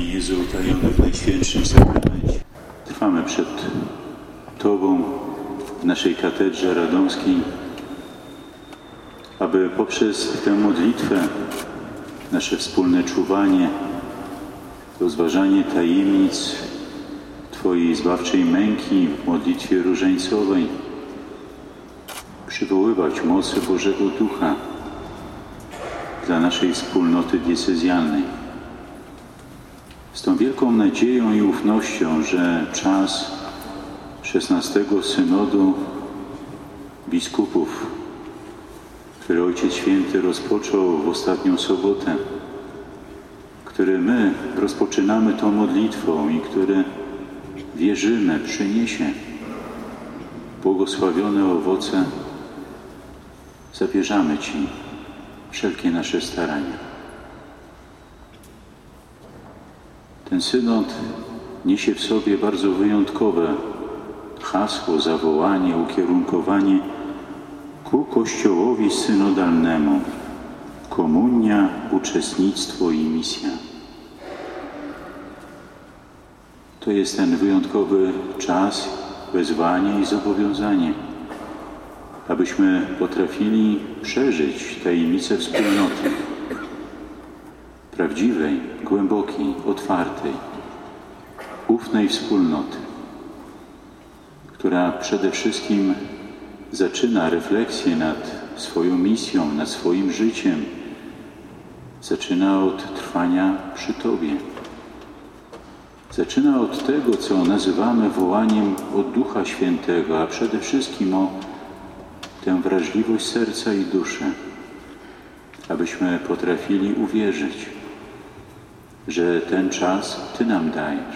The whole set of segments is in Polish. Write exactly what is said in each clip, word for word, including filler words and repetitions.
Panie Jezu, utajony w Najświętszym Sakramencie. Trwamy przed Tobą w naszej katedrze radomskiej, aby poprzez tę modlitwę, nasze wspólne czuwanie, rozważanie tajemnic Twojej zbawczej męki w modlitwie różańcowej, przywoływać mocy Bożego Ducha dla naszej wspólnoty diecezjalnej. Z tą wielką nadzieją i ufnością, że czas szesnastego synodu biskupów, który Ojciec Święty rozpoczął w ostatnią sobotę, który my rozpoczynamy tą modlitwą i który wierzymy przyniesie błogosławione owoce, zabierzamy Ci wszelkie nasze starania. Ten synod niesie w sobie bardzo wyjątkowe hasło, zawołanie, ukierunkowanie ku Kościołowi synodalnemu. Komunia, uczestnictwo i misja. To jest ten wyjątkowy czas, wezwanie i zobowiązanie, abyśmy potrafili przeżyć tajemnicę wspólnoty, prawdziwej, głębokiej, otwartej, ufnej wspólnoty, która przede wszystkim zaczyna refleksję nad swoją misją, nad swoim życiem, zaczyna od trwania przy Tobie. Zaczyna od tego, co nazywamy wołaniem od Ducha Świętego, a przede wszystkim o tę wrażliwość serca i duszy, abyśmy potrafili uwierzyć, że ten czas Ty nam dajesz,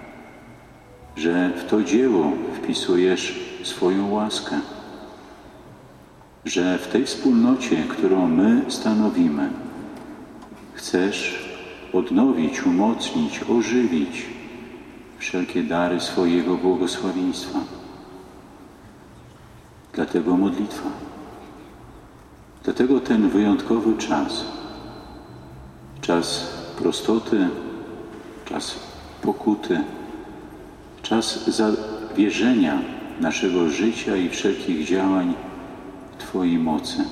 że w to dzieło wpisujesz swoją łaskę, że w tej wspólnocie, którą my stanowimy, chcesz odnowić, umocnić, ożywić wszelkie dary swojego błogosławieństwa. Dlatego modlitwa. Dlatego ten wyjątkowy czas, czas prostoty, czas pokuty, czas zawierzenia naszego życia i wszelkich działań Twojej mocy.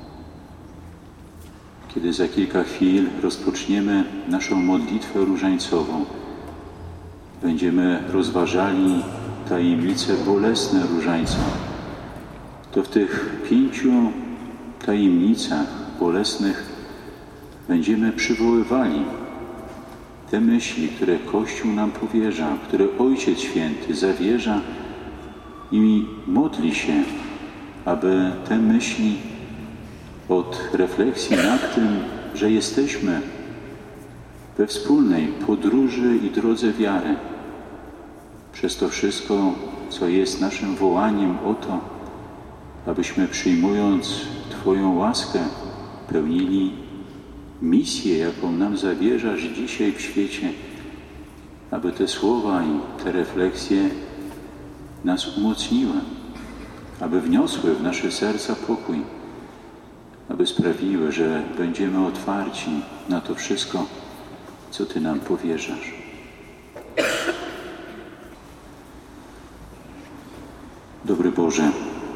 Kiedy za kilka chwil rozpoczniemy naszą modlitwę różańcową, będziemy rozważali tajemnice bolesne różańca, to w tych pięciu tajemnicach bolesnych będziemy przywoływali te myśli, które Kościół nam powierza, które Ojciec Święty zawierza i modli się, aby te myśli od refleksji nad tym, że jesteśmy we wspólnej podróży i drodze wiary, przez to wszystko, co jest naszym wołaniem o to, abyśmy przyjmując Twoją łaskę pełnili misję, jaką nam zawierzasz dzisiaj w świecie, aby te słowa i te refleksje nas umocniły, aby wniosły w nasze serca pokój, aby sprawiły, że będziemy otwarci na to wszystko, co Ty nam powierzasz. Dobry Boże,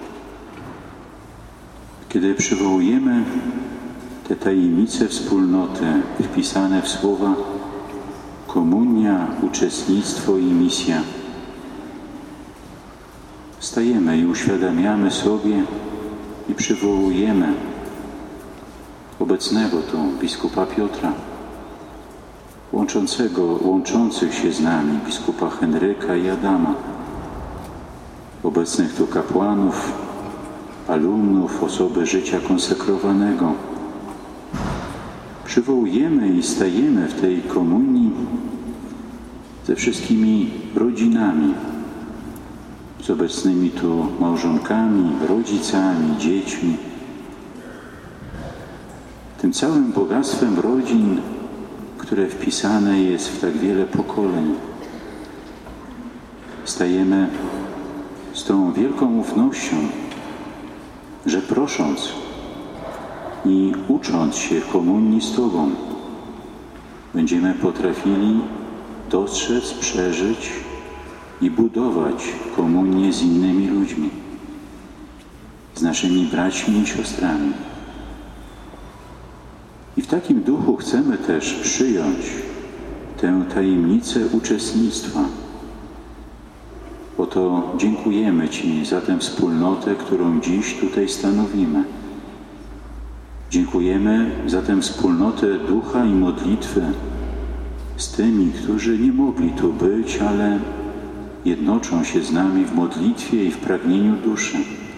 kiedy przywołujemy te tajemnice wspólnoty wpisane w słowa komunia, uczestnictwo i misja, stajemy i uświadamiamy sobie i przywołujemy obecnego tu biskupa Piotra, łączącego, łączących się z nami biskupa Henryka i Adama, obecnych tu kapłanów, alumnów, osoby życia konsekrowanego. Przywołujemy i stajemy w tej komunii ze wszystkimi rodzinami, z obecnymi tu małżonkami, rodzicami, dziećmi, tym całym bogactwem rodzin, które wpisane jest w tak wiele pokoleń. Stajemy z tą wielką ufnością, że prosząc i ucząc się komunii z Tobą, będziemy potrafili dostrzec, przeżyć i budować komunię z innymi ludźmi, z naszymi braćmi i siostrami. I w takim duchu chcemy też przyjąć tę tajemnicę uczestnictwa. Oto dziękujemy Ci za tę wspólnotę, którą dziś tutaj stanowimy. Dziękujemy za tę wspólnotę ducha i modlitwy z tymi, którzy nie mogli tu być, ale jednoczą się z nami w modlitwie i w pragnieniu duszy.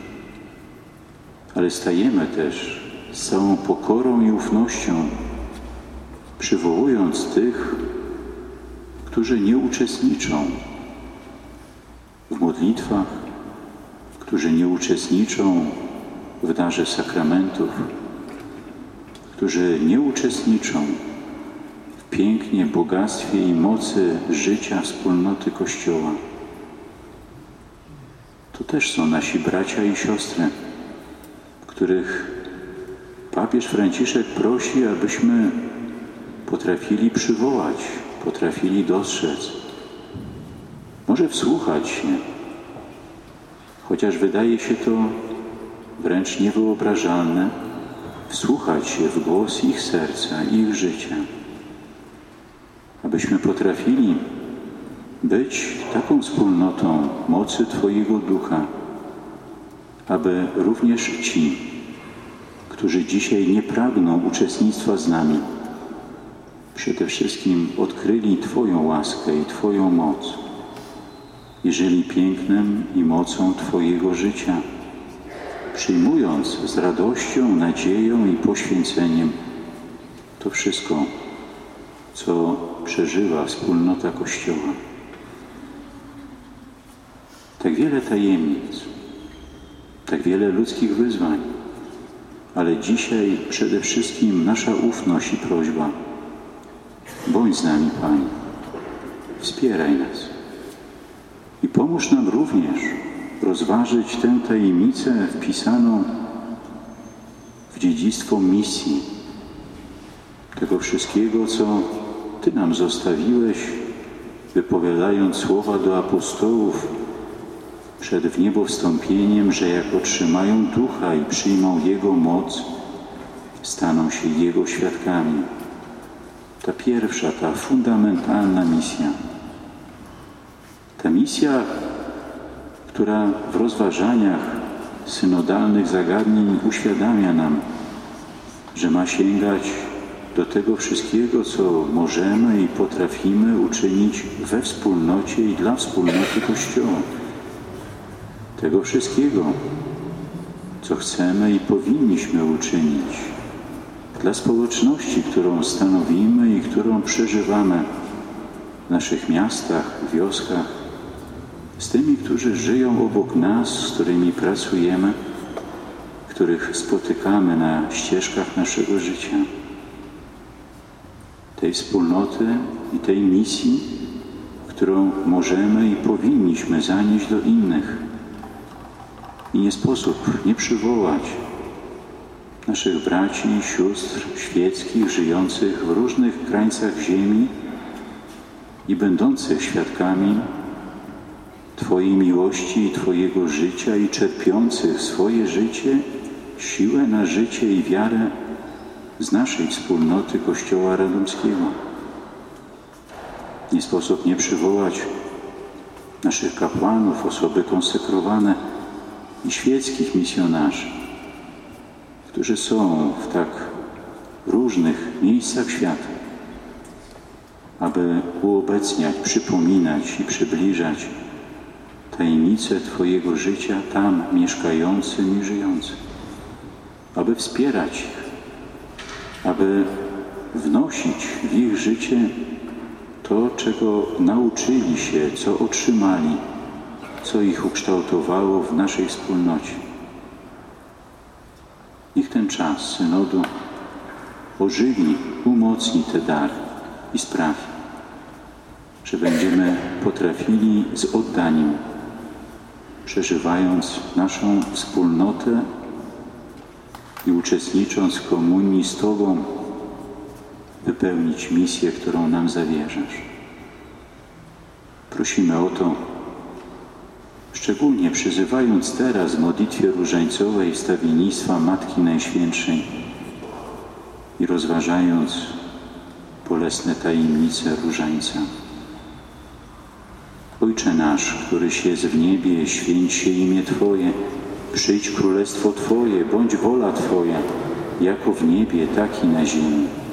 Ale stajemy też z całą pokorą i ufnością, przywołując tych, którzy nie uczestniczą w modlitwach, którzy nie uczestniczą w darze sakramentów, którzy nie uczestniczą w pięknie, bogactwie i mocy życia wspólnoty Kościoła. To też są nasi bracia i siostry, których papież Franciszek prosi, abyśmy potrafili przywołać, potrafili dostrzec, może wsłuchać się, chociaż wydaje się to wręcz niewyobrażalne, wsłuchać się w głos ich serca, ich życia, abyśmy potrafili być taką wspólnotą mocy Twojego Ducha, aby również ci, którzy dzisiaj nie pragną uczestnictwa z nami, przede wszystkim odkryli Twoją łaskę i Twoją moc i żyli pięknem i mocą Twojego życia, przyjmując z radością, nadzieją i poświęceniem to wszystko, co przeżywa wspólnota Kościoła. Tak wiele tajemnic, tak wiele ludzkich wyzwań, ale dzisiaj przede wszystkim nasza ufność i prośba. Bądź z nami, Panie, wspieraj nas i pomóż nam również rozważyć tę tajemnicę wpisaną w dziedzictwo misji, tego wszystkiego, co Ty nam zostawiłeś, wypowiadając słowa do apostołów przed wniebowstąpieniem, że jak otrzymają Ducha i przyjmą Jego moc, staną się Jego świadkami. Ta pierwsza, ta fundamentalna misja. Ta misja, która w rozważaniach synodalnych zagadnień uświadamia nam, że ma sięgać do tego wszystkiego, co możemy i potrafimy uczynić we wspólnocie i dla wspólnoty Kościoła. Tego wszystkiego, co chcemy i powinniśmy uczynić dla społeczności, którą stanowimy i którą przeżywamy w naszych miastach, wioskach, z tymi, którzy żyją obok nas, z którymi pracujemy, których spotykamy na ścieżkach naszego życia. Tej wspólnoty i tej misji, którą możemy i powinniśmy zanieść do innych. I nie sposób nie przywołać naszych braci i sióstr świeckich, żyjących w różnych krańcach ziemi i będących świadkami Twojej miłości i Twojego życia i czerpiących swoje życie, siłę na życie i wiarę z naszej wspólnoty Kościoła Radomskiego. Nie sposób nie przywołać naszych kapłanów, osoby konsekrowane i świeckich misjonarzy, którzy są w tak różnych miejscach świata, aby uobecniać, przypominać i przybliżać tajemnice Twojego życia tam mieszkającym i żyjącym, aby wspierać ich, aby wnosić w ich życie to, czego nauczyli się, co otrzymali, co ich ukształtowało w naszej wspólnocie. Niech ten czas synodu ożywi, umocni te dary i sprawi, że będziemy potrafili z oddaniem, przeżywając naszą wspólnotę i uczestnicząc w komunii z Tobą, wypełnić misję, którą nam zawierzasz. Prosimy o to, szczególnie przyzywając teraz w modlitwie różańcowej wstawiennictwa Matki Najświętszej i rozważając bolesne tajemnice różańca. Ojcze nasz, któryś jest w niebie, święć się imię Twoje, przyjdź królestwo Twoje, bądź wola Twoja, jako w niebie, tak i na ziemi.